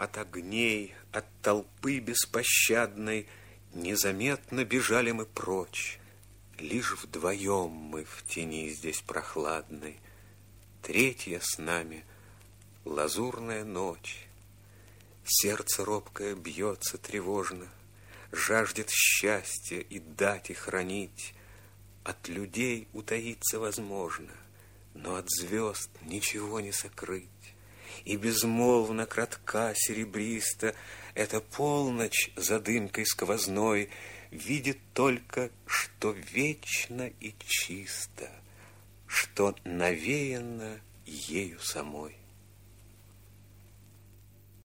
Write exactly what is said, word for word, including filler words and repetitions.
От огней, от толпы беспощадной незаметно бежали мы прочь. Лишь вдвоем мы в тени здесь прохладной. Третья с нами лазурная ночь. Сердце робкое бьется тревожно, жаждет счастья и дать и хранить. От людей утаиться возможно, но от звезд ничего не сокрыть. И безмолвно, кратка, серебриста эта полночь за дымкой сквозной видит только, что вечно и чисто, что навеяно ею самой.